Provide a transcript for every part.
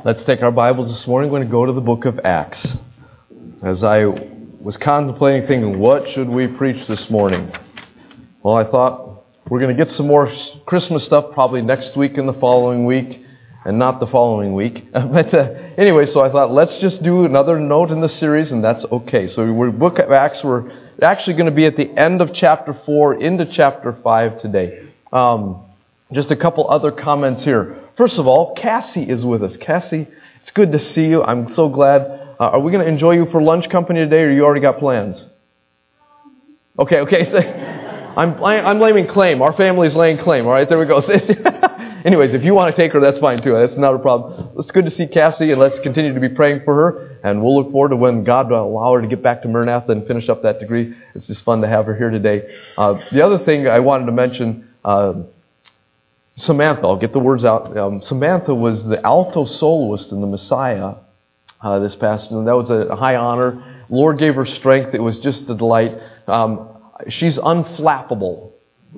Let's take our Bibles this morning. We're going to go to the book of Acts. As I was contemplating, thinking, what should we preach this morning? Well, I thought we're going to get some more Christmas stuff probably next week and the following week, and not the following week. Anyway, so I thought, let's just do another note in the series, and that's okay. So we're book of Acts. We're actually going to be at the end of chapter 4 into chapter 5 today. Just a couple other comments here. First of all, Cassie is with us. Cassie, it's good to see you. I'm so glad. Are we going to enjoy you for lunch company today, or you already got plans? Okay. I'm laying claim. Our family's laying claim. All right, there we go. Anyways, if you want to take her, that's fine too. That's not a problem. It's good to see Cassie, and let's continue to be praying for her. And we'll look forward to when God will allow her to get back to Maranatha and finish up that degree. It's just fun to have her here today. The other thing I wanted to mention, Samantha, I'll get the words out. Samantha was the alto soloist in the Messiah this past, and that was a high honor. Lord gave her strength. It was just a delight. She's unflappable.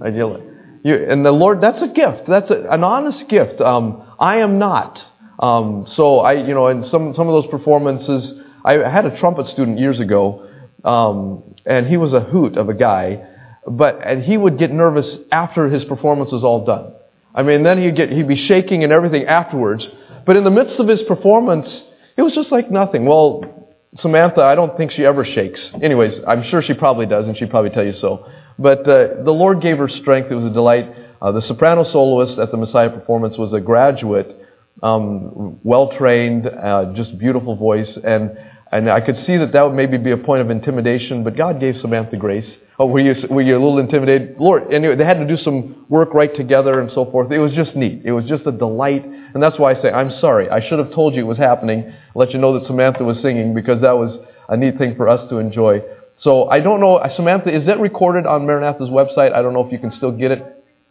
And the Lord, that's a gift. That's an honest gift. I am not. So in some of those performances, I had a trumpet student years ago, and he was a hoot of a guy, and he would get nervous after his performance was all done. I mean, then he'd be shaking and everything afterwards. But in the midst of his performance, it was just like nothing. Well, Samantha, I don't think she ever shakes. Anyways, I'm sure she probably does, and she'd probably tell you so. But the Lord gave her strength. It was a delight. The soprano soloist at the Messiah performance was a graduate, well-trained, just beautiful voice. And I could see that would maybe be a point of intimidation, but God gave Samantha grace. Oh, were you a little intimidated? Lord, anyway, they had to do some work right together and so forth. It was just neat. It was just a delight. And that's why I say, I'm sorry. I should have told you it was happening, let you know that Samantha was singing, because that was a neat thing for us to enjoy. So I don't know, Samantha, is that recorded on Maranatha's website? I don't know if you can still get it.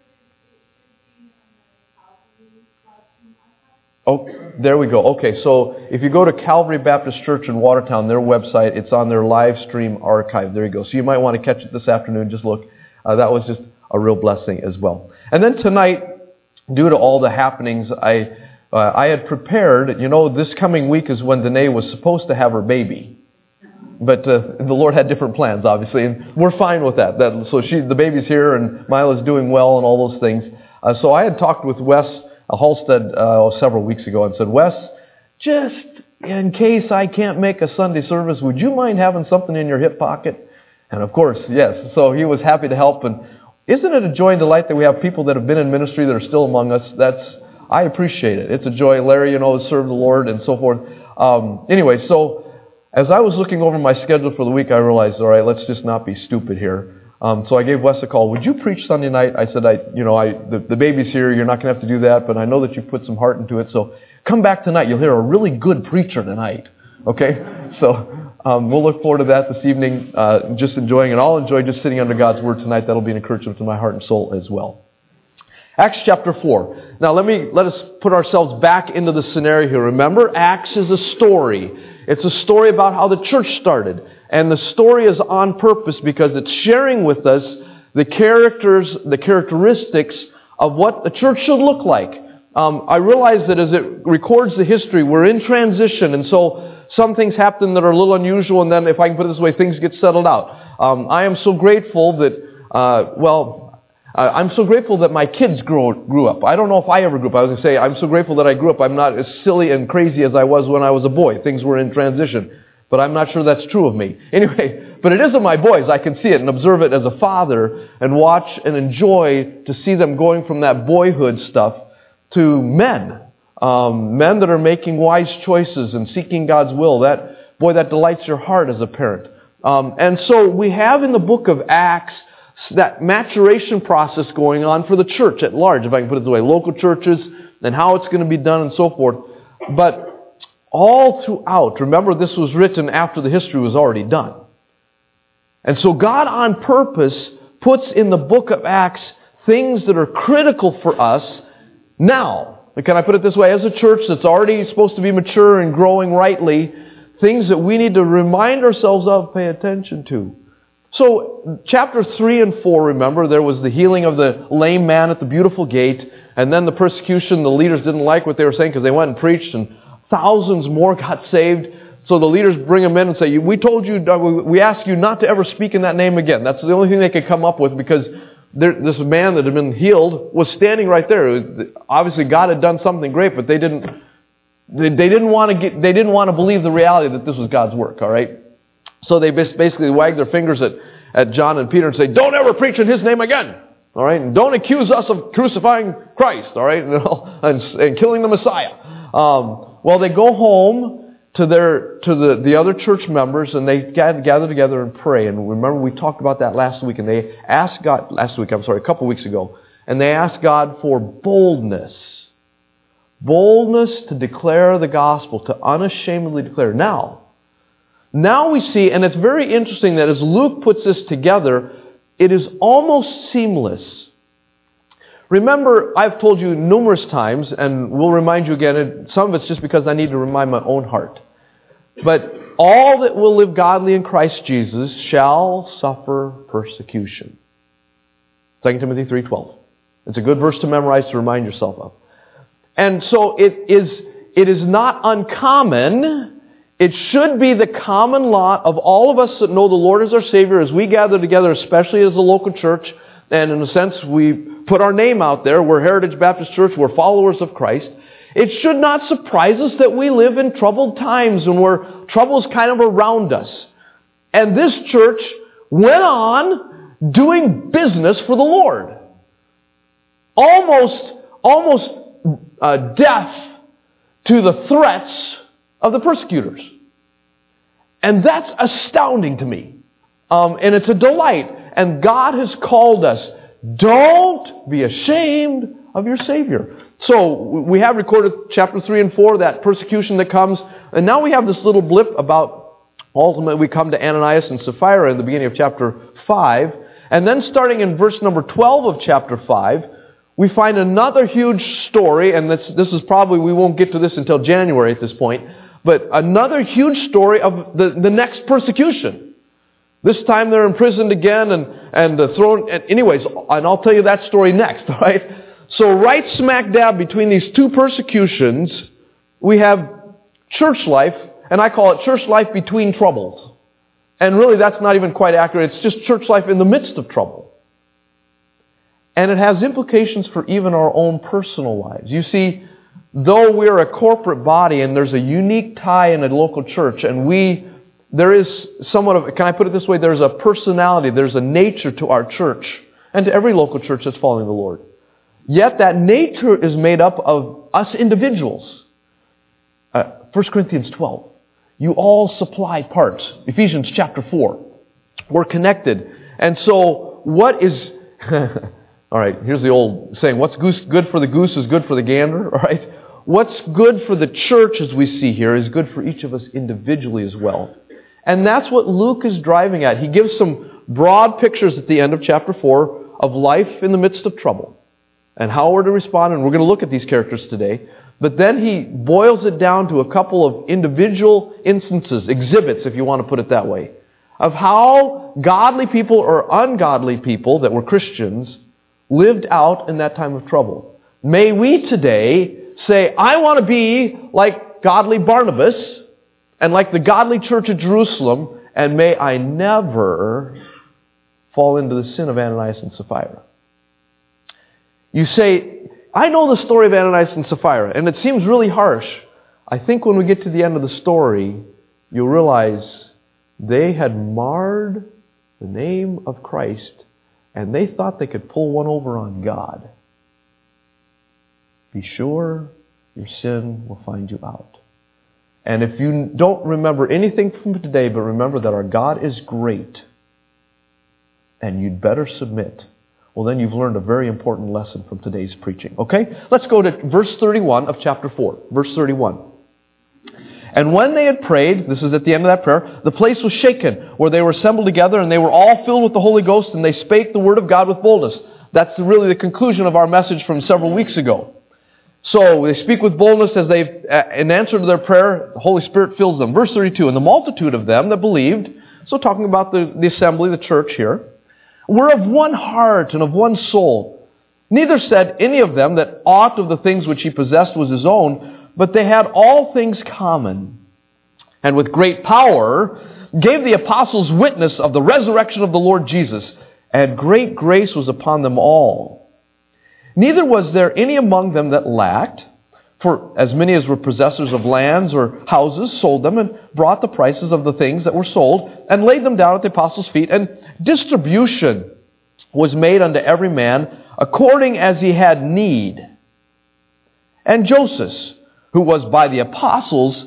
Oh, there we go. Okay, so if you go to Calvary Baptist Church in Watertown, their website, it's on their live stream archive. There you go. So you might want to catch it this afternoon. Just look. That was just a real blessing as well. And then tonight, due to all the happenings, I had prepared, this coming week is when Danae was supposed to have her baby. But the Lord had different plans, obviously, and we're fine with that. So the baby's here, and Mila's doing well, and all those things. So I had talked with Wes Halstead several weeks ago and said, Wes, just in case I can't make a Sunday service, would you mind having something in your hip pocket? And of course, yes. So he was happy to help. And isn't it a joy and delight that we have people that have been in ministry that are still among us? I appreciate it. It's a joy. Larry, has served the Lord and so forth. Anyway, so as I was looking over my schedule for the week, I realized, all right, let's just not be stupid here. So I gave Wes a call. Would you preach Sunday night? I said, the baby's here. You're not going to have to do that, but I know that you put some heart into it. So come back tonight. You'll hear a really good preacher tonight. Okay? So we'll look forward to that this evening. Just enjoying it. I'll enjoy just sitting under God's Word tonight. That'll be an encouragement to my heart and soul as well. Acts chapter 4. Now let us put ourselves back into the scenario here. Remember, Acts is a story. It's a story about how the church started. And the story is on purpose because it's sharing with us the characteristics of what the church should look like. I realize that as it records the history, we're in transition, and so some things happen that are a little unusual, and then, if I can put it this way, things get settled out. I am so grateful that, I'm so grateful that my kids grew up. I don't know if I ever grew up. I was going to say, I'm so grateful that I grew up. I'm not as silly and crazy as I was when I was a boy. Things were in transition. But I'm not sure that's true of me. Anyway, but it is of my boys. I can see it and observe it as a father and watch and enjoy to see them going from that boyhood stuff to men. Men that are making wise choices and seeking God's will. That delights your heart as a parent. And so we have in the book of Acts that maturation process going on for the church at large, if I can put it this way, local churches and how it's going to be done and so forth. But all throughout, remember this was written after the history was already done. And so God on purpose puts in the book of Acts things that are critical for us now. Can I put it this way? As a church that's already supposed to be mature and growing rightly, things that we need to remind ourselves of, pay attention to. So, chapter 3 and 4, remember, there was the healing of the lame man at the beautiful gate, and then the persecution. The leaders didn't like what they were saying because they went and preached, and Thousands more got saved. So the leaders bring them in and say, we told you, we asked you not to ever speak in that name again. That's the only thing they could come up with, because this man that had been healed was standing right there. Obviously God had done something great, but they didn't want to believe the reality that this was God's work, all right? So they basically wagged their fingers at John and Peter and say, don't ever preach in his name again, all right? And don't accuse us of crucifying Christ, all right? And killing the Messiah. Well, they go home to the other church members, and they gather together and pray. And remember, we talked about that last week, and they asked God, a couple weeks ago, and they asked God for boldness. Boldness to declare the gospel, to unashamedly declare. Now we see, and it's very interesting that as Luke puts this together, it is almost seamless. Remember, I've told you numerous times, and we'll remind you again, and some of it's just because I need to remind my own heart. But all that will live godly in Christ Jesus shall suffer persecution. 2 Timothy 3:12. It's a good verse to memorize, to remind yourself of. And so it is not uncommon. It should be the common lot of all of us that know the Lord as our Savior, as we gather together, especially as a local church. And in a sense, we put our name out there. We're Heritage Baptist Church. We're followers of Christ. It should not surprise us that we live in troubled times and where trouble is kind of around us. And this church went on doing business for the Lord. Almost deaf to the threats of the persecutors. And that's astounding to me. And it's a delight. And God has called us, don't be ashamed of your Savior. So we have recorded chapter 3 and 4, that persecution that comes. And now we have this little blip about, ultimately we come to Ananias and Sapphira in the beginning of chapter 5. And then starting in verse number 12 of chapter 5, we find another huge story. And this is probably, we won't get to this until January at this point. But another huge story of the next persecution. This time they're imprisoned again and thrown. And anyways, and I'll tell you that story next, all right? So right smack dab between these two persecutions, we have church life, and I call it church life between troubles. And really that's not even quite accurate. It's just church life in the midst of trouble. And it has implications for even our own personal lives. You see, though we're a corporate body and there's a unique tie in a local church, and there is somewhat of, can I put it this way, there's a personality, there's a nature to our church, and to every local church that's following the Lord. Yet that nature is made up of us individuals. 1 Corinthians 12. You all supply parts. Ephesians chapter 4. We're connected. And so what is... all right, here's the old saying, what's good for the goose is good for the gander. All right? What's good for the church, as we see here, is good for each of us individually as well. And that's what Luke is driving at. He gives some broad pictures at the end of chapter 4 of life in the midst of trouble and how we're to respond. And we're going to look at these characters today. But then he boils it down to a couple of individual instances, exhibits, if you want to put it that way, of how godly people or ungodly people that were Christians lived out in that time of trouble. May we today say, I want to be like godly Barnabas and like the godly church of Jerusalem, and may I never fall into the sin of Ananias and Sapphira. You say, I know the story of Ananias and Sapphira, and it seems really harsh. I think when we get to the end of the story, you'll realize they had marred the name of Christ, and they thought they could pull one over on God. Be sure your sin will find you out. And if you don't remember anything from today, but remember that our God is great, and you'd better submit, well, then you've learned a very important lesson from today's preaching. Okay? Let's go to verse 31 of chapter 4. Verse 31. And when they had prayed, this is at the end of that prayer, the place was shaken, where they were assembled together, and they were all filled with the Holy Ghost, and they spake the word of God with boldness. That's really the conclusion of our message from several weeks ago. So they speak with boldness as they, in answer to their prayer, the Holy Spirit fills them. Verse 32, and the multitude of them that believed, so talking about the assembly, the church here, were of one heart and of one soul. Neither said any of them that aught of the things which he possessed was his own, but they had all things common. And with great power gave the apostles witness of the resurrection of the Lord Jesus, and great grace was upon them all. Neither was there any among them that lacked, for as many as were possessors of lands or houses sold them and brought the prices of the things that were sold and laid them down at the apostles' feet, and distribution was made unto every man according as he had need. And Joseph, who was by the apostles,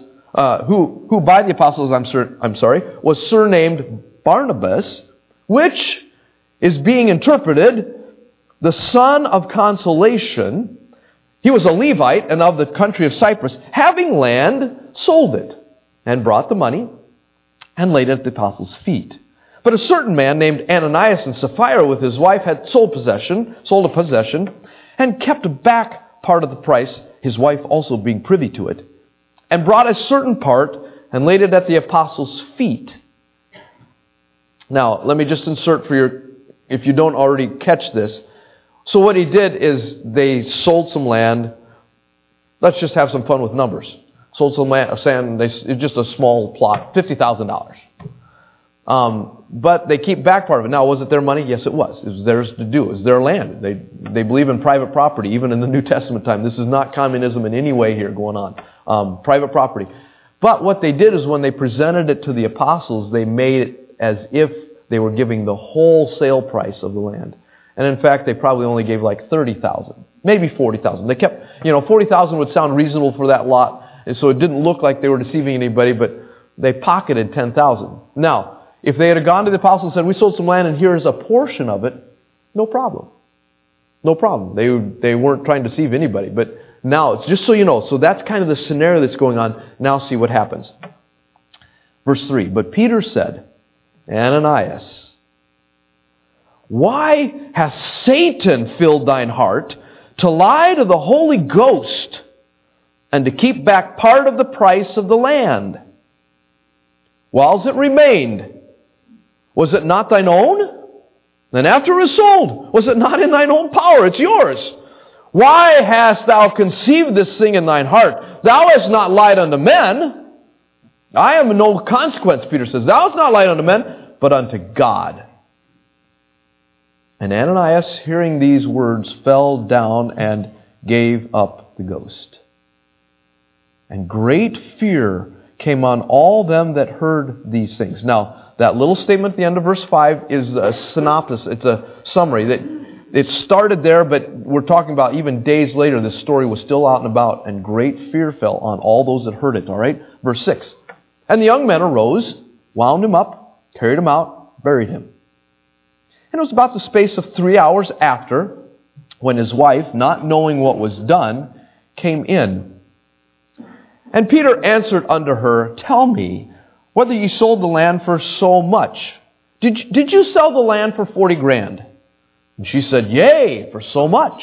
was surnamed Barnabas, which is being interpreted the son of consolation. He was a Levite and of the country of Cyprus, having land, sold it, and brought the money, and laid it at the apostles' feet. But a certain man named Ananias and Sapphira with his wife had sold a possession, and kept back part of the price, his wife also being privy to it, and brought a certain part, and laid it at the apostles' feet. Now, let me just insert if you don't already catch this. So what he did is they sold some land. Let's just have some fun with numbers. Sold some land, it's just a small plot, $50,000. But they keep back part of it. Now, was it their money? Yes, it was. It was theirs to do. It was their land. They believe in private property, even in the New Testament time. This is not communism in any way here going on. Private property. But what they did is when they presented it to the apostles, they made it as if they were giving the wholesale price of the land. And in fact, they probably only gave like $30,000, maybe $40,000. They kept, $40,000 would sound reasonable for that lot, and so it didn't look like they were deceiving anybody, but they pocketed $10,000. Now, if they had gone to the apostles and said, we sold some land and here's a portion of it, no problem. No problem. They weren't trying to deceive anybody. But now, it's just so you know, so that's kind of the scenario that's going on. Now see what happens. Verse 3, but Peter said, Ananias, why hath Satan filled thine heart to lie to the Holy Ghost and to keep back part of the price of the land? Whiles it remained, was it not thine own? Then after it was sold, was it not in thine own power? It's yours. Why hast thou conceived this thing in thine heart? Thou hast not lied unto men. I am of no consequence, Peter says. Thou hast not lied unto men, but unto God. And Ananias, hearing these words, fell down and gave up the ghost. And great fear came on all them that heard these things. Now, that little statement at the end of verse 5 is a synopsis. It's a summary. That it started there, but we're talking about even days later, this story was still out and about, and great fear fell on all those that heard it. All right? Verse 6. And the young men arose, wound him up, carried him out, buried him. And it was about the space of 3 hours after, when his wife, not knowing what was done, came in. And Peter answered unto her, tell me, whether ye sold the land for so much. Did you sell the land for 40 grand? And she said, yea, for so much.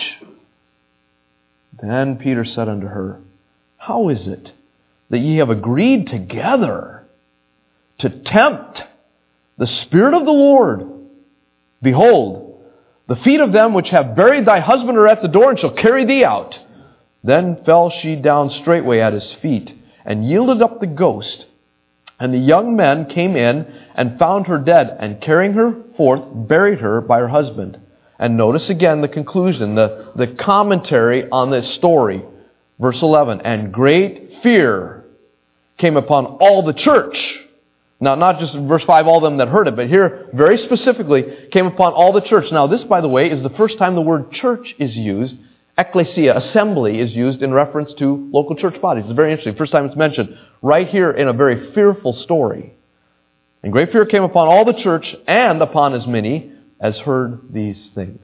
Then Peter said unto her, how is it that ye have agreed together to tempt the Spirit of the Lord? Behold, the feet of them which have buried thy husband are at the door, and shall carry thee out. Then fell she down straightway at his feet, and yielded up the ghost. And the young men came in, and found her dead, and carrying her forth, buried her by her husband. And notice again the conclusion, the commentary on this story. Verse 11, and great fear came upon all the church. Now, not just in verse 5, all them that heard it, but here, very specifically, came upon all the church. Now, this, by the way, is the first time the word church is used. Ecclesia, assembly, is used in reference to local church bodies. It's very interesting. First time it's mentioned right here in a very fearful story. And great fear came upon all the church and upon as many as heard these things.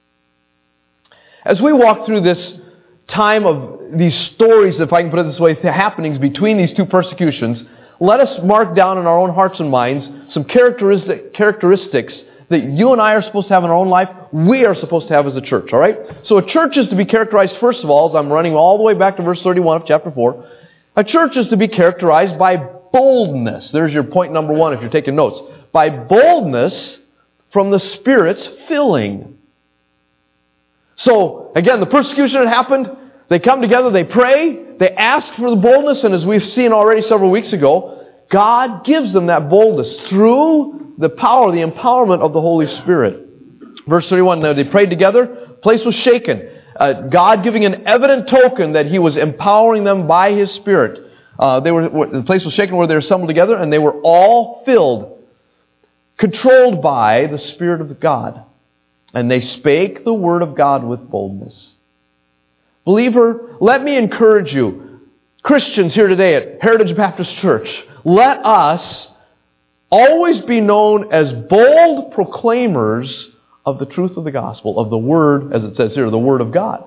As we walk through this time of these stories, if I can put it this way, the happenings between these two persecutions, let us mark down in our own hearts and minds some characteristics that you and I are supposed to have in our own life, we are supposed to have as a church, all right? So a church is to be characterized, first of all, as I'm running all the way back to verse 31 of chapter 4, a church is to be characterized by boldness. There's your point number one if you're taking notes. By boldness from the Spirit's filling. So, again, the persecution had happened. They come together, they pray, they ask for the boldness, and as we've seen already several weeks ago, God gives them that boldness through the power, the empowerment of the Holy Spirit. Verse 31, now they prayed together, the place was shaken. God giving an evident token that He was empowering them by His Spirit. The place was shaken where they were assembled together, and they were all filled, controlled by the Spirit of God. And they spake the word of God with boldness. Believer, let me encourage you, Christians here today at Heritage Baptist Church, let us always be known as bold proclaimers of the truth of the gospel, of the Word, as it says here, the Word of God.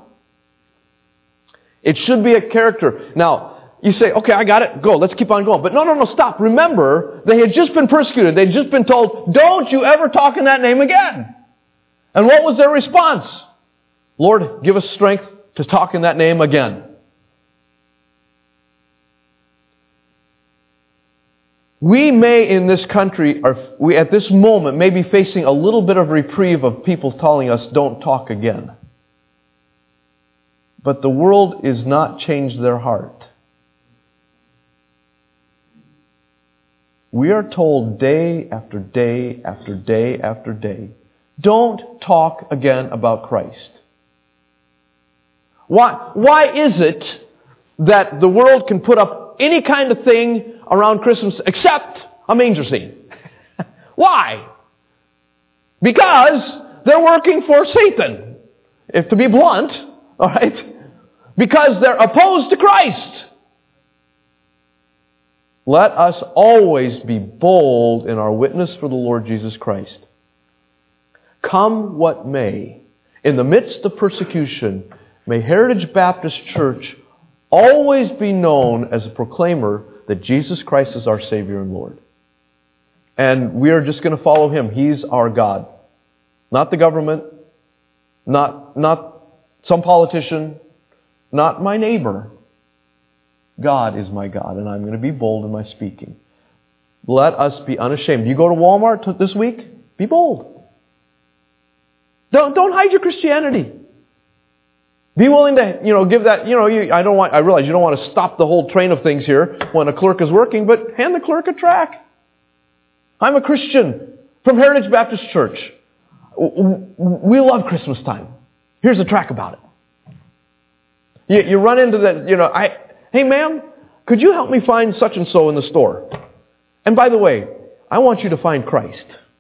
It should be a character. Now, you say, okay, I got it, go, let's keep on going. But no, stop. Remember, they had just been persecuted. They had just been told, don't you ever talk in that name again. And what was their response? Lord, give us strength to talk in that name again. We may in this country, we at this moment may be facing a little bit of reprieve of people telling us don't talk again. But the world is not changed their heart. We are told day after day after day after day, don't talk again about Christ. Why is it that the world can put up any kind of thing around Christmas except a manger scene? Why? Because they're working for Satan, if to be blunt, all right? Because they're opposed to Christ. Let us always be bold in our witness for the Lord Jesus Christ. Come what may, in the midst of persecution, may Heritage Baptist Church always be known as a proclaimer that Jesus Christ is our Savior and Lord. And we are just going to follow Him. He's our God. Not the government, not some politician, not my neighbor. God is my God, and I'm going to be bold in my speaking. Let us be unashamed. You go to Walmart this week? Be bold. Don't hide your Christianity. Be willing to, give that, I realize you don't want to stop the whole train of things here when a clerk is working, but hand the clerk a tract. I'm a Christian from Heritage Baptist Church. We love Christmas time. Here's a tract about it. You run into that, hey ma'am, could you help me find such and so in the store? And by the way, I want you to find Christ.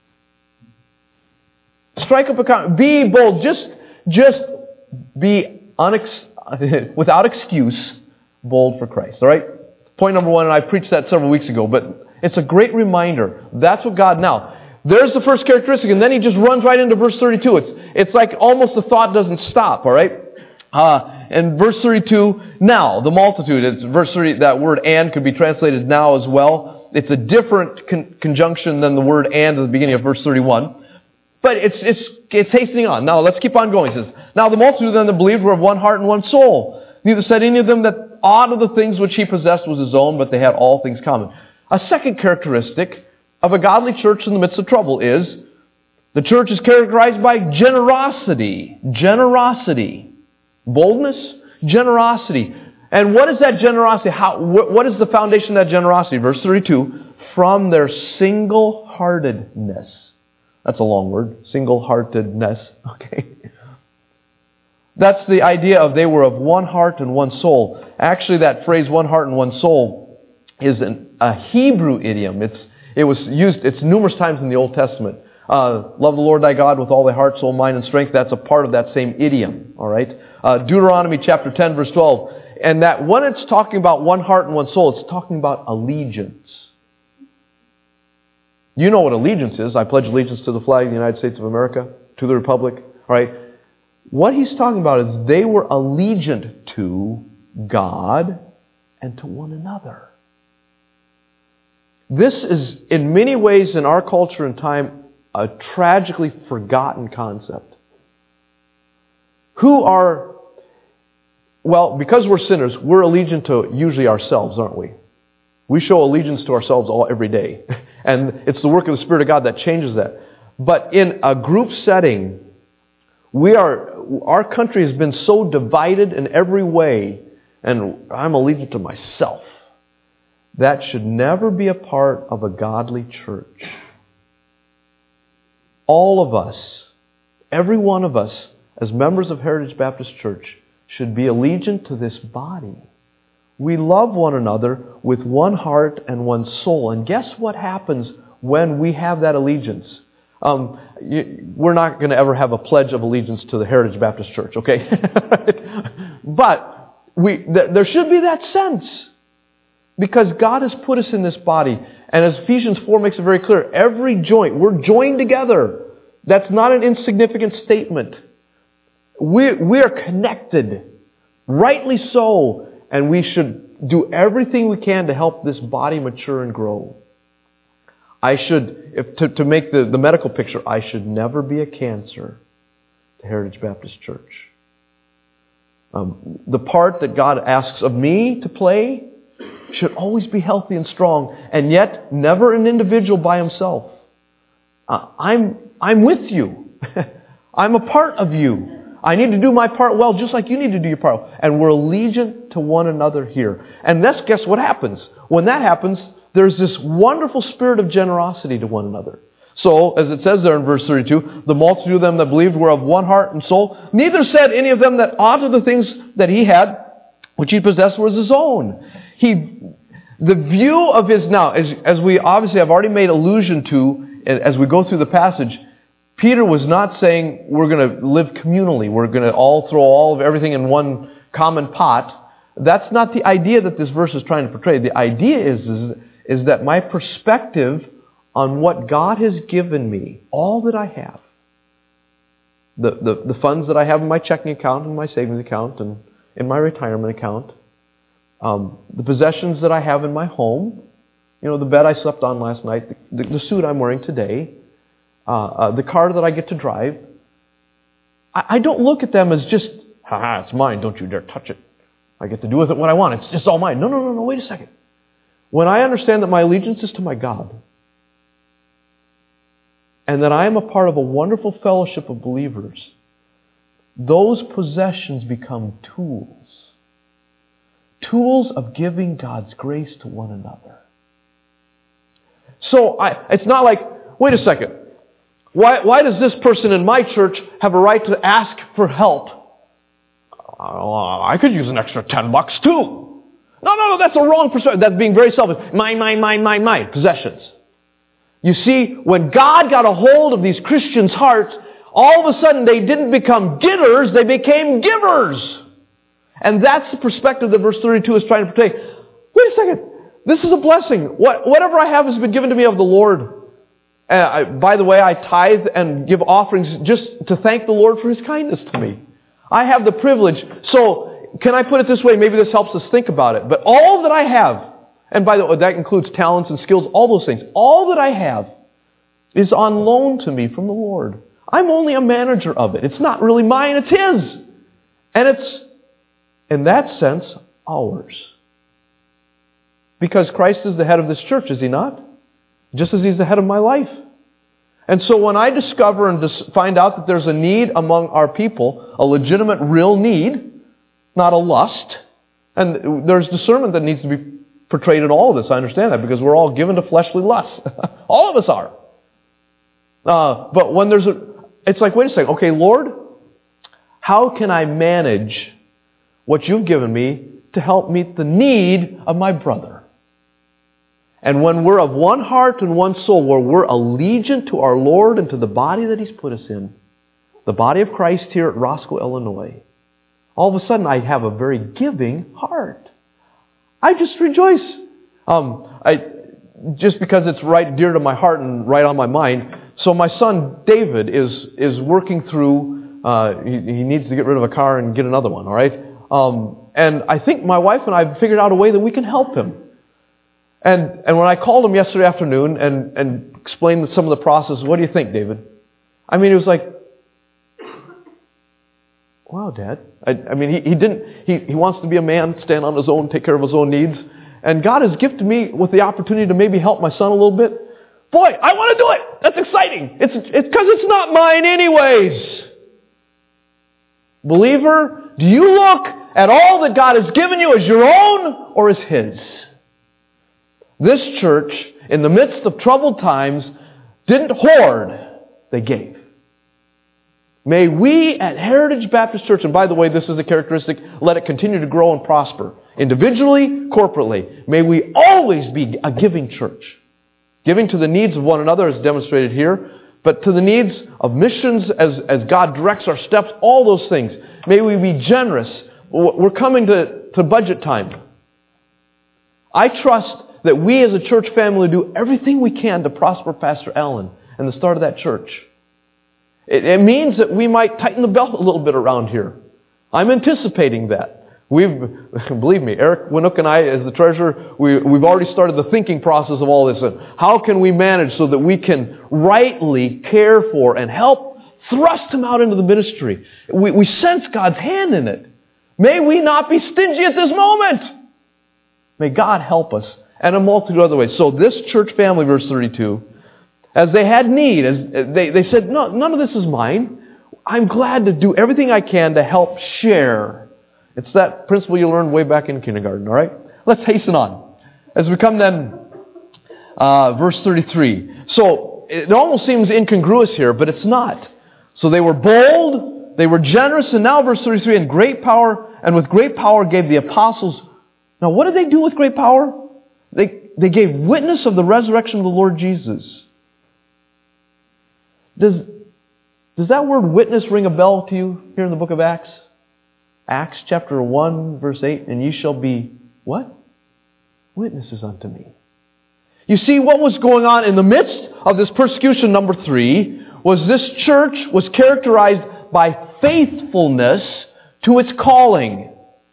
Strike up a comment. Be bold. Just be without excuse, bold for Christ. All right? Point number one, and I preached that several weeks ago, but it's a great reminder. That's what God... Now, there's the first characteristic, and then He just runs right into verse 32. It's like almost the thought doesn't stop, all right? And verse 32, now, the multitude. It's verse 30, that word and could be translated now as well. It's a different conjunction than the word and at the beginning of verse 31. But it's hastening on. Now, let's keep on going. It says, now the multitude of them that believed were of one heart and one soul. Neither said any of them that aught of the things which he possessed was his own, but they had all things common. A second characteristic of a godly church in the midst of trouble is the church is characterized by generosity. Generosity. Boldness, generosity. And what is that generosity? What is the foundation of that generosity? Verse 32, from their single-heartedness. That's a long word. Single-heartedness. Okay. That's the idea of they were of one heart and one soul. Actually, that phrase, one heart and one soul, is a Hebrew idiom. It's numerous times in the Old Testament. Love the Lord thy God with all thy heart, soul, mind, and strength. That's a part of that same idiom. All right. Deuteronomy chapter 10, verse 12. And that when it's talking about one heart and one soul, it's talking about allegiance. You know what allegiance is. I pledge allegiance to the flag of the United States of America, to the republic. All right. What he's talking about is they were allegiant to God and to one another. This is, in many ways in our culture and time, a tragically forgotten concept. Because we're sinners, we're allegiant to usually ourselves, aren't we? We show allegiance to ourselves every day. And it's the work of the Spirit of God that changes that. But in a group setting, Our country has been so divided in every way, and I'm allegiant to myself. That should never be a part of a godly church. All of us, every one of us, as members of Heritage Baptist Church, should be allegiant to this body. We love one another with one heart and one soul. And guess what happens when we have that allegiance? We're not going to ever have a pledge of allegiance to the Heritage Baptist Church, okay? But there should be that sense. Because God has put us in this body. And as Ephesians 4 makes it very clear, every joint, we're joined together. That's not an insignificant statement. We are connected, rightly so, and we should do everything we can to help this body mature and grow. To make the medical picture, I should never be a cancer to Heritage Baptist Church. The part that God asks of me to play should always be healthy and strong, and yet never an individual by himself. I'm with you. I'm a part of you. I need to do my part well, just like you need to do your part well. And we're allegiant to one another here. And guess what happens? When that happens, there's this wonderful spirit of generosity to one another. So, as it says there in verse 32, the multitude of them that believed were of one heart and soul. Neither said any of them that aught of the things that he had, which he possessed, was his own. The view of his, now, as we obviously have already made allusion to, as we go through the passage, Peter was not saying we're going to live communally. We're going to all throw all of everything in one common pot. That's not the idea that this verse is trying to portray. The idea is that my perspective on what God has given me, all that I have, the funds that I have in my checking account and my savings account and in my retirement account, the possessions that I have in my home, the bed I slept on last night, the suit I'm wearing today, the car that I get to drive, I don't look at them as just, it's mine, don't you dare touch it. I get to do with it what I want. It's just all mine. No, wait a second. When I understand that my allegiance is to my God, and that I am a part of a wonderful fellowship of believers, those possessions become tools. Tools of giving God's grace to one another. So it's not like, wait a second, why does this person in my church have a right to ask for help? I could use an extra $10 too. No, that's a wrong perspective. That's being very selfish. Mine, possessions. You see, when God got a hold of these Christians' hearts, all of a sudden they didn't become getters, they became givers. And that's the perspective that verse 32 is trying to portray. Wait a second, this is a blessing. Whatever I have has been given to me of the Lord. By the way, I tithe and give offerings just to thank the Lord for His kindness to me. I have the privilege. So, can I put it this way? Maybe this helps us think about it. But all that I have, and by the way, that includes talents and skills, all those things, all that I have is on loan to me from the Lord. I'm only a manager of it. It's not really mine, it's His. And it's, in that sense, ours. Because Christ is the head of this church, is He not? Just as He's the head of my life. And so when I discover and find out that there's a need among our people, a legitimate, real need, not a lust, and there's discernment that needs to be portrayed in all of this. I understand that because we're all given to fleshly lusts. All of us are. But when it's like, wait a second, okay, Lord, how can I manage what you've given me to help meet the need of my brother? And when we're of one heart and one soul, where we're allegiant to our Lord and to the body that He's put us in, the body of Christ here at Roscoe, Illinois, all of a sudden I have a very giving heart. I just rejoice. Just because it's right dear to my heart and right on my mind. So my son David is working through, he needs to get rid of a car and get another one, all right? And I think my wife and I have figured out a way that we can help him. And when I called him yesterday afternoon and explained some of the process, what do you think, David? I mean, it was like, wow, Dad. I mean, he wants to be a man, stand on his own, take care of his own needs. And God has gifted me with the opportunity to maybe help my son a little bit. Boy, I want to do it. That's exciting. It's because it's not mine anyways. Believer, do you look at all that God has given you as your own or as His? This church, in the midst of troubled times, didn't hoard, they gave. May we at Heritage Baptist Church, and by the way, this is a characteristic, let it continue to grow and prosper. Individually, corporately, may we always be a giving church. Giving to the needs of one another as demonstrated here, but to the needs of missions as God directs our steps, all those things. May we be generous. We're coming to budget time. I trust that we as a church family do everything we can to prosper Pastor Allen and the start of that church. It means that we might tighten the belt a little bit around here. I'm anticipating that. Believe me, Eric Winook and I, as the treasurer, we've already started the thinking process of all this. And how can we manage so that we can rightly care for and help thrust him out into the ministry? We sense God's hand in it. May we not be stingy at this moment. May God help us. And a multitude of other ways. So this church family, verse 32, as they had need, as they said, no, none of this is mine. I'm glad to do everything I can to help share. It's that principle you learned way back in kindergarten, all right? Let's hasten on. As we come then, verse 33. So it almost seems incongruous here, but it's not. So they were bold, they were generous, and now verse 33, and with great power gave the apostles. Now what did they do with great power? They gave witness of the resurrection of the Lord Jesus. Does that word witness ring a bell to you here in the book of Acts? Acts chapter 1, verse 8, and ye shall be, what? Witnesses unto me. You see, what was going on in the midst of this persecution, number 3, was this church was characterized by faithfulness to its calling.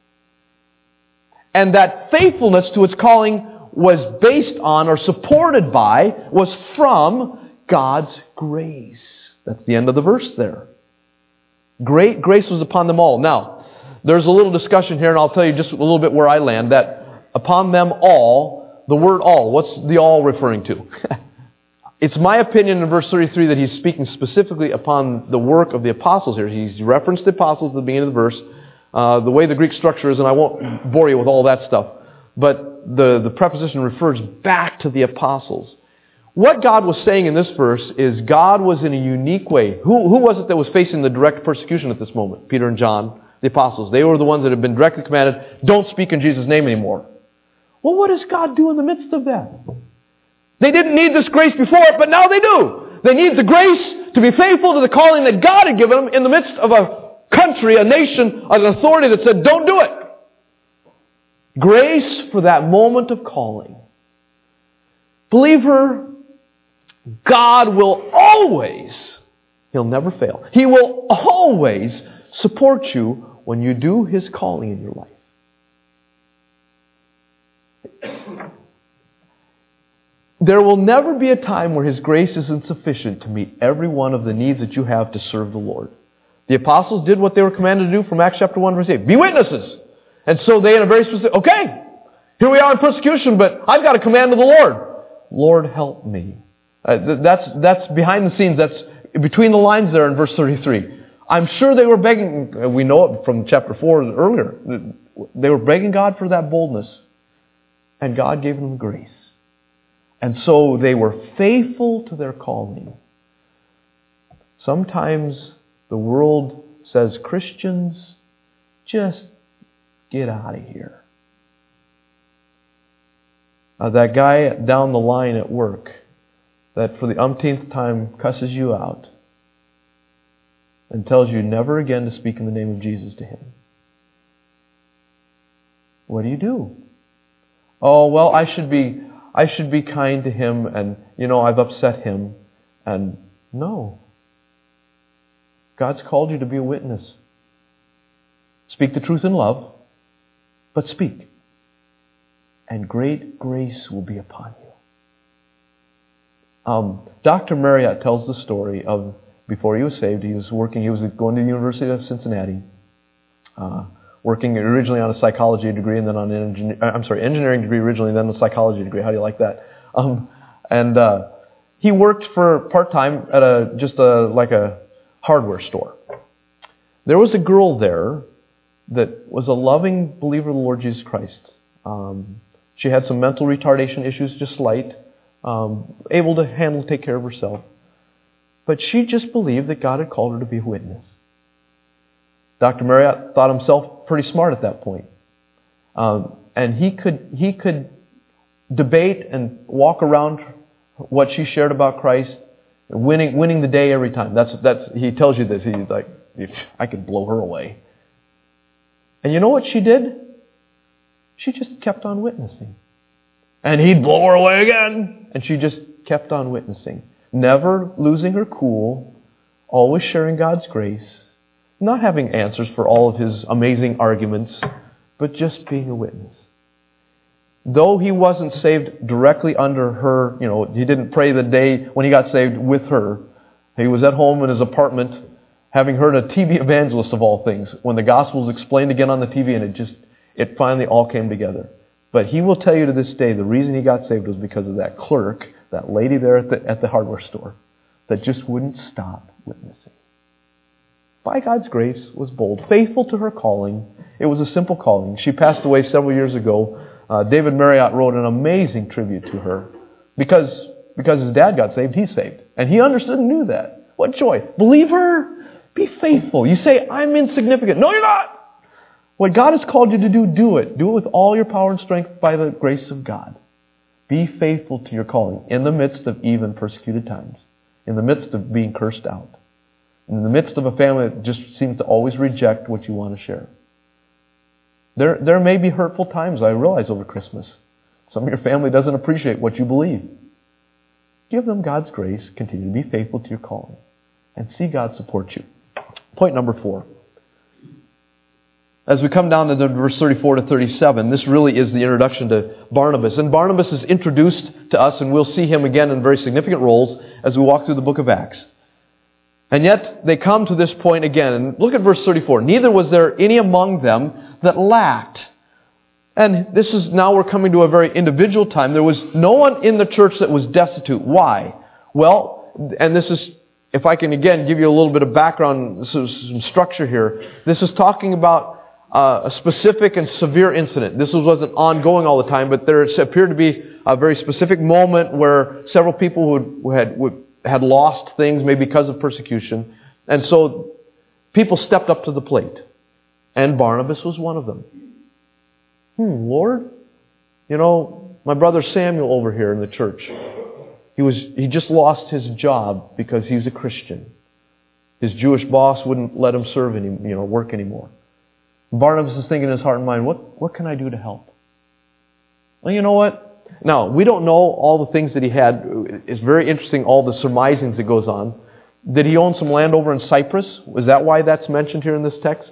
And that faithfulness to its calling was based on or supported by, was from God's grace. That's the end of the verse there. Great grace was upon them all. Now, there's a little discussion here, and I'll tell you just a little bit where I land, that upon them all, the word all, what's the all referring to? It's my opinion in verse 33 that he's speaking specifically upon the work of the apostles here. He's referenced the apostles at the beginning of the verse. The way the Greek structure is, and I won't bore you with all that stuff, but the preposition refers back to the apostles. What God was saying in this verse is God was in a unique way. Who was it that was facing the direct persecution at this moment? Peter and John, the apostles. They were the ones that had been directly commanded, don't speak in Jesus' name anymore. Well, what does God do in the midst of that? They didn't need this grace before, but now they do. They need the grace to be faithful to the calling that God had given them in the midst of a country, a nation, an authority that said, don't do it. Grace for that moment of calling. Believer, God will always, He'll never fail. He will always support you when you do His calling in your life. There will never be a time where His grace isn't sufficient to meet every one of the needs that you have to serve the Lord. The apostles did what they were commanded to do from Acts chapter 1 verse 8. Be witnesses. And so they in a very specific, okay, here we are in persecution, but I've got a command of the Lord. Lord, help me. That's behind the scenes. That's between the lines there in verse 33. I'm sure they were begging, we know it from chapter 4 earlier, they were begging God for that boldness. And God gave them grace. And so they were faithful to their calling. Sometimes the world says, Christians, just get out of here. That guy down the line at work that for the umpteenth time cusses you out and tells you never again to speak in the name of Jesus to him. What do? Oh, well, I should be kind to him, and I've upset him. And no. God's called you to be a witness. Speak the truth in love, but speak. And great grace will be upon you. Dr. Marriott tells the story of before he was saved, he was going to the University of Cincinnati, working originally on a psychology degree and then on an engineering degree originally, and then a psychology degree. How do you like that? He worked for part-time at a hardware store. There was a girl there that was a loving believer of the Lord Jesus Christ. She had some mental retardation issues, just slight, able to take care of herself. But she just believed that God had called her to be a witness. Dr. Marriott thought himself pretty smart at that point. And he could debate and walk around what she shared about Christ, winning the day every time. That's he tells you this. He's like, I could blow her away. And you know what she did? She just kept on witnessing. And he'd blow her away again. And she just kept on witnessing. Never losing her cool, always sharing God's grace, not having answers for all of his amazing arguments, but just being a witness. Though he wasn't saved directly under her, he didn't pray the day when he got saved with her. He was at home in his apartment, having heard a TV evangelist of all things, when the gospel was explained again on the TV, and it finally all came together. But he will tell you to this day, the reason he got saved was because of that clerk, that lady there at the hardware store, that just wouldn't stop witnessing. By God's grace, was bold, faithful to her calling. It was a simple calling. She passed away several years ago. David Marriott wrote an amazing tribute to her. Because his dad got saved, he's saved. And he understood and knew that. What joy. Believe her. Be faithful. You say, I'm insignificant. No, you're not. What God has called you to do, do it. Do it with all your power and strength by the grace of God. Be faithful to your calling in the midst of even persecuted times. In the midst of being cursed out. In the midst of a family that just seems to always reject what you want to share. There may be hurtful times, I realize, over Christmas. Some of your family doesn't appreciate what you believe. Give them God's grace. Continue to be faithful to your calling. And see God support you. Point number 4. As we come down to verse 34 to 37, this really is the introduction to Barnabas. And Barnabas is introduced to us, and we'll see him again in very significant roles as we walk through the book of Acts. And yet they come to this point again. And look at verse 34. Neither was there any among them that lacked. And this is now we're coming to a very individual time. There was no one in the church that was destitute. Why? Well, and this is, if I can again give you a little bit of background, some structure here. This is talking about a specific and severe incident. This wasn't ongoing all the time, but there appeared to be a very specific moment where several people who had lost things, maybe because of persecution. And so people stepped up to the plate. And Barnabas was one of them. Lord, my brother Samuel over here in the church, he just lost his job because he's a Christian. His Jewish boss wouldn't let him serve work anymore. Barnabas is thinking in his heart and mind, what can I do to help? Well, you know what? Now, we don't know all the things that he had. It's very interesting, all the surmisings that goes on. Did he own some land over in Cyprus? Is that why that's mentioned here in this text?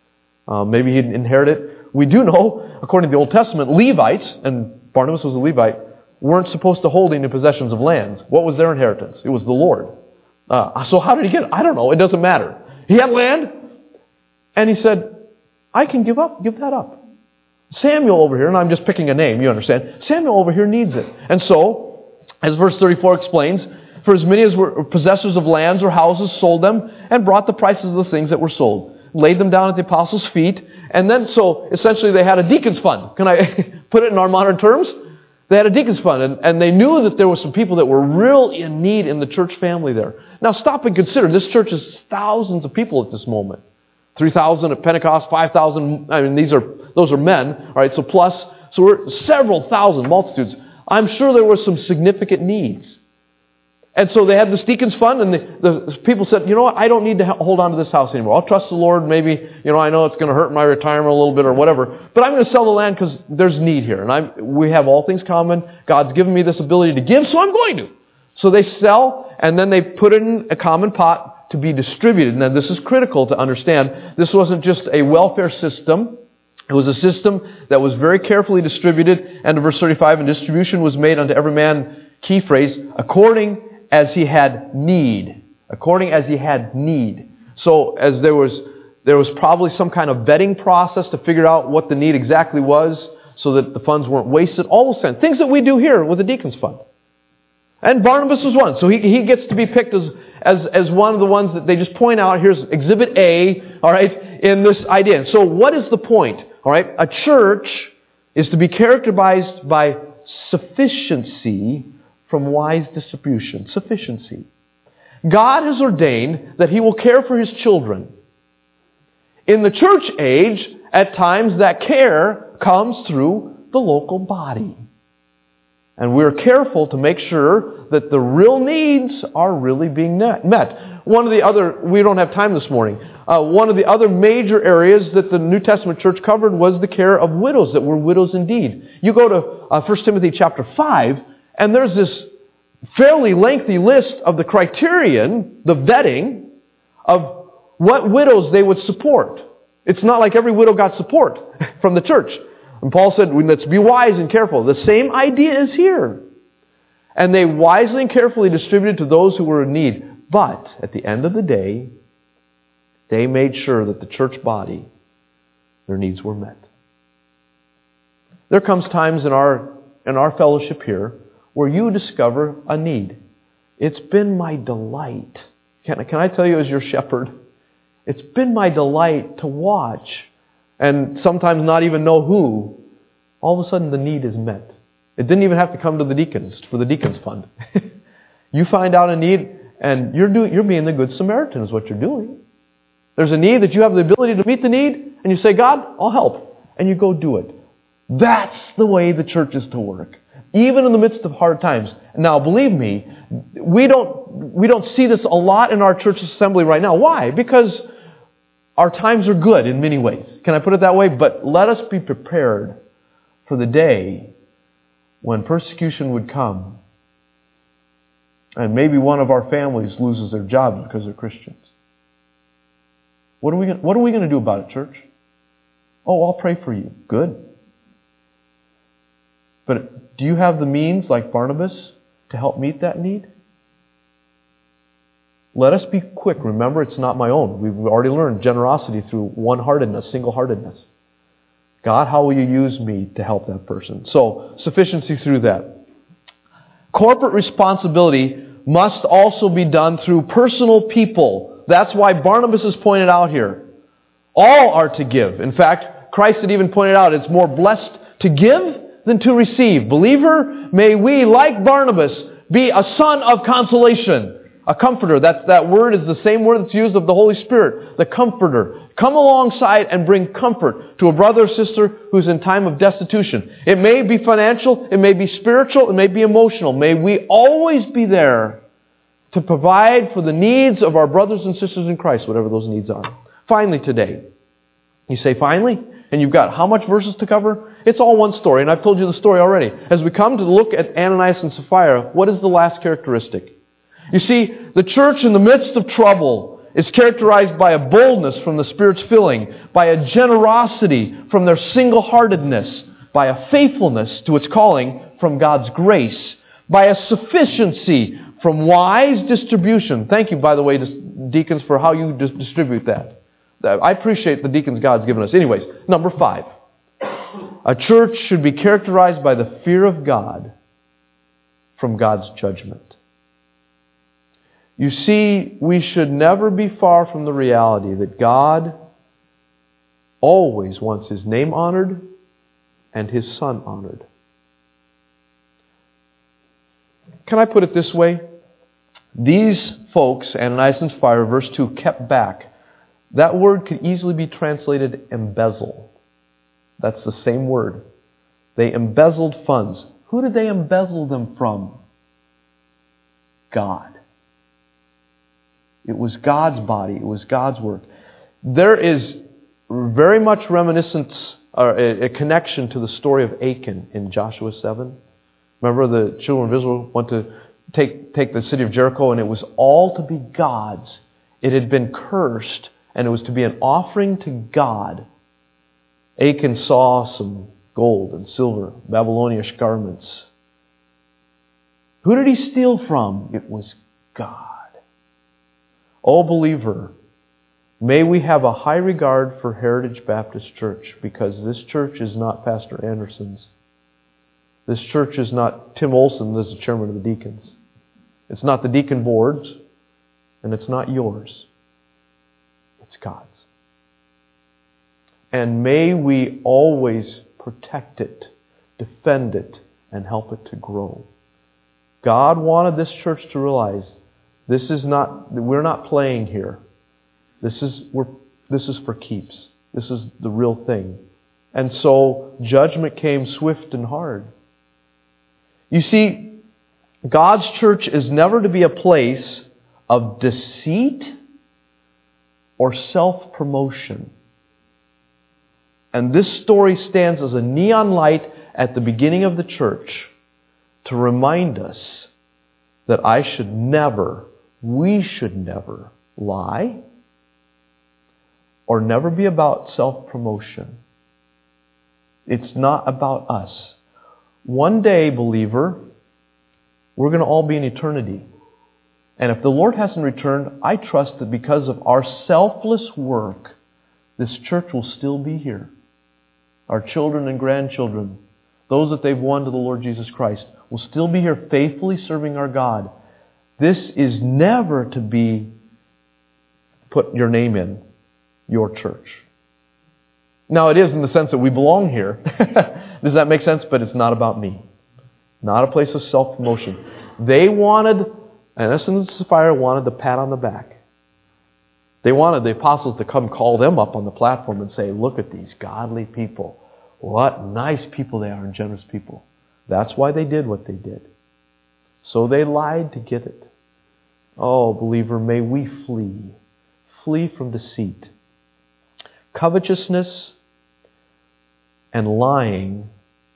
Maybe he'd inherit it. We do know, according to the Old Testament, Levites, and Barnabas was a Levite, weren't supposed to hold any possessions of lands. What was their inheritance? It was the Lord. So how did he get it? I don't know. It doesn't matter. He had land, and he said, I can give that up. Samuel over here, and I'm just picking a name, you understand. Samuel over here needs it. And so, as verse 34 explains, for as many as were possessors of lands or houses sold them and brought the prices of the things that were sold. Laid them down at the apostles' feet. And then, so, essentially they had a deacon's fund. Can I put it in our modern terms? They had a deacon's fund. And they knew that there were some people that were real in need in the church family there. Now stop and consider. This church is thousands of people at this moment. 3,000 at Pentecost, 5,000. I mean, those are men. All right, so we're several thousand, multitudes. I'm sure there were some significant needs. And so they had this deacon's fund, and the people said, you know what, I don't need to hold on to this house anymore. I'll trust the Lord. Maybe, I know it's going to hurt my retirement a little bit or whatever, but I'm going to sell the land because there's need here. And we have all things common. God's given me this ability to give, so I'm going to. So they sell, and then they put it in a common pot to be distributed. Now, this is critical to understand. This wasn't just a welfare system. It was a system that was very carefully distributed. And in verse 35, and distribution was made unto every man, key phrase, according as he had need. According as he had need. So as there was probably some kind of vetting process to figure out what the need exactly was so that the funds weren't wasted. All those things that we do here with the deacon's fund. And Barnabas was one. So he gets to be picked as one of the ones that they just point out. Here's Exhibit A, all right, in this idea. So what is the point? All right, a church is to be characterized by sufficiency from wise distribution. Sufficiency. God has ordained that He will care for His children. In the church age, at times that care comes through the local body. And we're careful to make sure that the real needs are really being met. One of the other, we don't have time this morning, one of the other major areas that the New Testament church covered was the care of widows that were widows indeed. You go to 1 Timothy chapter 5, and there's this fairly lengthy list of the criterion, the vetting, of what widows they would support. It's not like every widow got support from the church. And Paul said, let's be wise and careful. The same idea is here. And they wisely and carefully distributed to those who were in need. But at the end of the day, they made sure that the church body, their needs were met. There comes times in our fellowship here where you discover a need. It's been my delight. Can I tell you as your shepherd? It's been my delight to watch, and sometimes not even know who, all of a sudden the need is met. It didn't even have to come to the deacons, for the deacons fund. You find out a need, and you're being the good Samaritan is what you're doing. There's a need that you have the ability to meet the need, and you say, God, I'll help. And you go do it. That's the way the church is to work. Even in the midst of hard times. Now, believe me, we don't see this a lot in our church assembly right now. Why? Because our times are good in many ways. Can I put it that way? But let us be prepared for the day when persecution would come and maybe one of our families loses their job because they're Christians. What are we going to do about it, church? Oh, I'll pray for you. Good. But do you have the means, like Barnabas, to help meet that need? Let us be quick. Remember, it's not my own. We've already learned generosity through one-heartedness, single-heartedness. God, how will you use me to help that person? So, sufficiency through that. Corporate responsibility must also be done through personal people. That's why Barnabas is pointed out here. All are to give. In fact, Christ had even pointed out it's more blessed to give than to receive. Believer, may we, like Barnabas, be a son of consolation. A comforter. That word is the same word that's used of the Holy Spirit. The comforter. Come alongside and bring comfort to a brother or sister who's in time of destitution. It may be financial, it may be spiritual, it may be emotional. May we always be there to provide for the needs of our brothers and sisters in Christ, whatever those needs are. Finally today. You say finally? And you've got how much verses to cover? It's all one story, and I've told you the story already. As we come to look at Ananias and Sapphira, what is the last characteristic? You see, the church in the midst of trouble is characterized by a boldness from the Spirit's filling, by a generosity from their single-heartedness, by a faithfulness to its calling from God's grace, by a sufficiency from wise distribution. Thank you, by the way, deacons, for how you distribute that. I appreciate the deacons God's given us. Anyways, number 5. A church should be characterized by the fear of God from God's judgment. You see, we should never be far from the reality that God always wants His name honored and His Son honored. Can I put it this way? These folks, Ananias and Sapphira, verse 2, kept back. That word could easily be translated embezzle. That's the same word. They embezzled funds. Who did they embezzle them from? God. It was God's body. It was God's work. There is very much reminiscence, or a connection to the story of Achan in Joshua 7. Remember the children of Israel went to take the city of Jericho, and it was all to be God's. It had been cursed, and it was to be an offering to God. Achan saw some gold and silver, Babylonish garments. Who did he steal from? It was God. Oh, believer, may we have a high regard for Heritage Baptist Church, because this church is not Pastor Anderson's. This church is not Tim Olson, as the chairman of the deacons. It's not the deacon board's, and it's not yours. It's God's. And may we always protect it, defend it, and help it to grow. God wanted this church to realize we're not playing here. This is for keeps. This is the real thing. And so judgment came swift and hard. You see, God's church is never to be a place of deceit or self-promotion. And this story stands as a neon light at the beginning of the church to remind us that we should never lie or never be about self-promotion. It's not about us. One day, believer, we're going to all be in eternity. And if the Lord hasn't returned, I trust that because of our selfless work, this church will still be here. Our children and grandchildren, those that they've won to the Lord Jesus Christ, will still be here faithfully serving our God. This is never to be put your name in, your church. Now it is in the sense that we belong here. Does that make sense? But it's not about me. Not a place of self-promotion. They wanted, Ananias and Sapphira wanted the pat on the back. They wanted the apostles to come call them up on the platform and say, look at these godly people. What nice people they are and generous people. That's why they did what they did. So they lied to get it. Oh, believer, may we flee. Flee from deceit. Covetousness and lying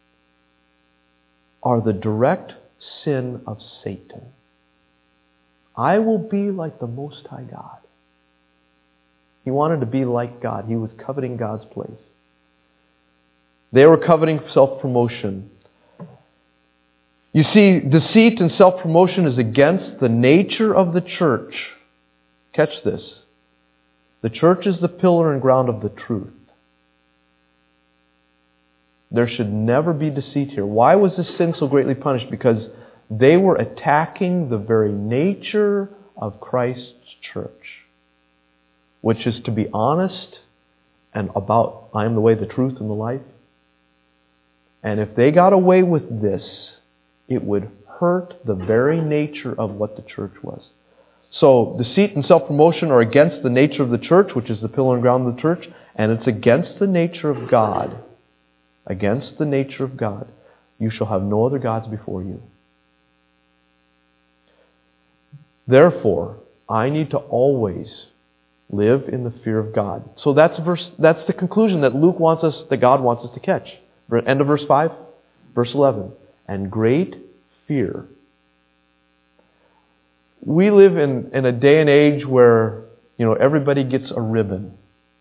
are the direct sin of Satan. I will be like the Most High God. He wanted to be like God. He was coveting God's place. They were coveting self-promotion. You see, deceit and self-promotion is against the nature of the church. Catch this. The church is the pillar and ground of the truth. There should never be deceit here. Why was this sin so greatly punished? Because they were attacking the very nature of Christ's church, which is to be honest and about, I am the way, the truth, and the life. And if they got away with this, it would hurt the very nature of what the church was. So deceit and self-promotion are against the nature of the church, which is the pillar and ground of the church, and it's against the nature of God. Against the nature of God. You shall have no other gods before you. Therefore, I need to always live in the fear of God. So that's the conclusion that God wants us to catch. End of verse 5, verse 11. And great fear. We live in a day and age where, everybody gets a ribbon.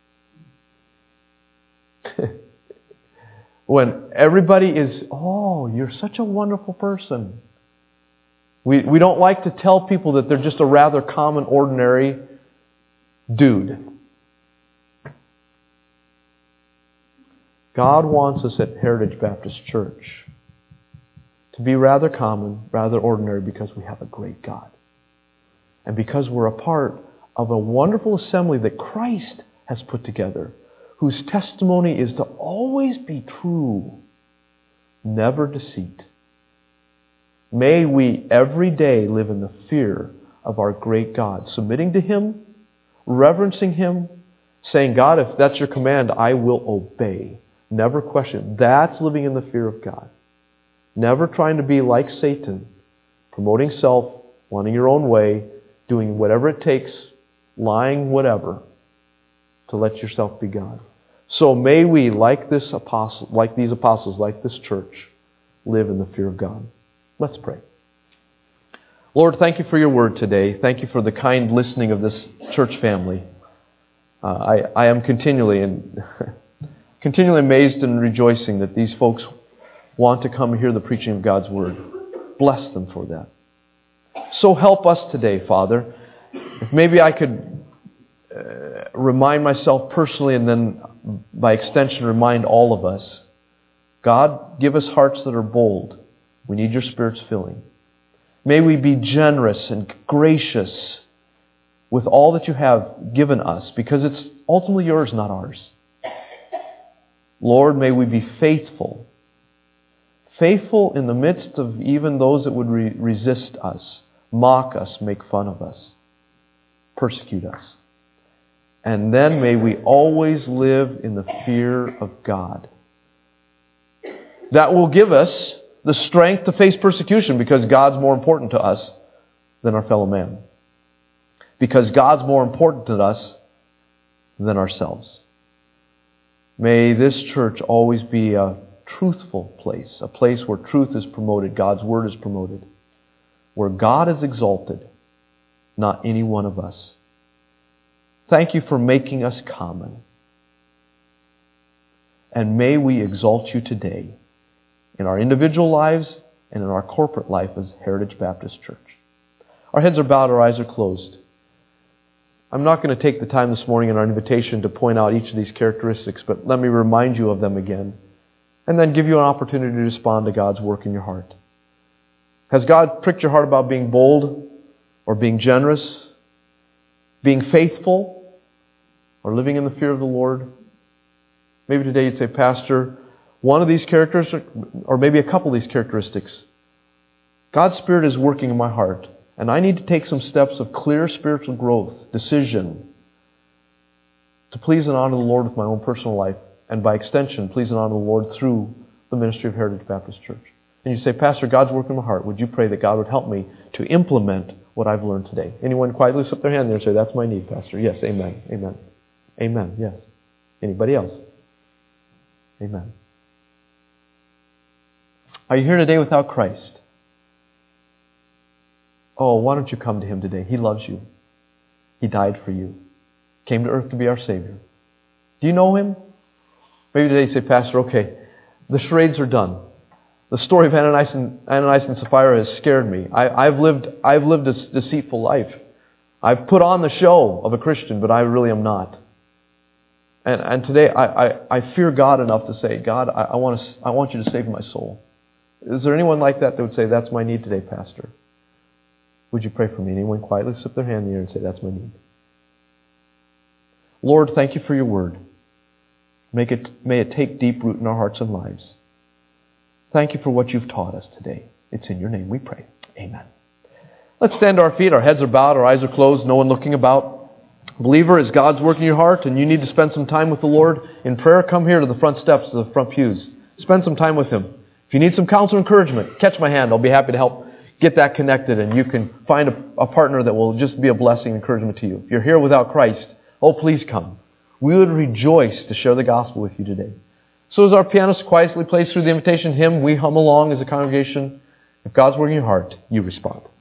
When everybody is, oh, you're such a wonderful person. We don't like to tell people that they're just a rather common, ordinary dude. God wants us at Heritage Baptist Church to be rather common, rather ordinary, because we have a great God. And because we're a part of a wonderful assembly that Christ has put together, whose testimony is to always be true, never deceit. May we every day live in the fear of our great God, submitting to Him, reverencing Him, saying, God, if that's your command, I will obey. Never question. That's living in the fear of God. Never trying to be like Satan, promoting self, wanting your own way, doing whatever it takes, lying, whatever, to let yourself be God. So may we, like these apostles, like this church, live in the fear of God. Let's pray. Lord, thank you for your word today. Thank you for the kind listening of this church family. I am continually amazed and rejoicing that these folks want to come and hear the preaching of God's word. Bless them for that. So help us today, Father. If maybe I could remind myself personally, and then by extension remind all of us. God, give us hearts that are bold. We need your Spirit's filling. May we be generous and gracious with all that you have given us, because it's ultimately yours, not ours. Lord, may we be faithful. Faithful in the midst of even those that would resist us, mock us, make fun of us, persecute us. And then may we always live in the fear of God. That will give us the strength to face persecution, because God's more important to us than our fellow man. Because God's more important to us than ourselves. May this church always be a truthful place, a place where truth is promoted, God's Word is promoted, where God is exalted, not any one of us. Thank you for making us common. And may we exalt you today in our individual lives and in our corporate life as Heritage Baptist Church. Our heads are bowed, our eyes are closed. I'm not going to take the time this morning in our invitation to point out each of these characteristics, but let me remind you of them again, and then give you an opportunity to respond to God's work in your heart. Has God pricked your heart about being bold, or being generous, being faithful, or living in the fear of the Lord? Maybe today you'd say, Pastor, one of these characteristics, or maybe a couple of these characteristics, God's Spirit is working in my heart, and I need to take some steps of clear spiritual growth, decision, to please and honor the Lord with my own personal life, and by extension, please and honor the Lord through the ministry of Heritage Baptist Church. And you say, Pastor, God's working in my heart. Would you pray that God would help me to implement what I've learned today? Anyone quietly slip their hand there and say, that's my need, Pastor. Yes, amen, amen. Amen, yes. Anybody else? Amen. Are you here today without Christ? Oh, why don't you come to Him today? He loves you. He died for you. Came to earth to be our Savior. Do you know Him? Maybe today you say, Pastor, okay, the charades are done. The story of Ananias and Sapphira has scared me. I've lived a deceitful life. I've put on the show of a Christian, but I really am not. And today I fear God enough to say, God, I want you to save my soul. Is there anyone like that would say, that's my need today, Pastor? Would you pray for me? Anyone quietly slip their hand in the air and say, that's my need. Lord, thank you for your word. May it take deep root in our hearts and lives. Thank you for what you've taught us today. It's in your name we pray. Amen. Let's stand to our feet. Our heads are bowed. Our eyes are closed. No one looking about. Believer, as God's working in your heart and you need to spend some time with the Lord in prayer, come here to the front steps, to the front pews. Spend some time with Him. If you need some counsel or encouragement, catch my hand. I'll be happy to help get that connected, and you can find a partner that will just be a blessing and encouragement to you. If you're here without Christ, oh, please come. We would rejoice to share the gospel with you today. So as our pianist quietly plays through the invitation hymn, we hum along as a congregation. If God's working in your heart, you respond.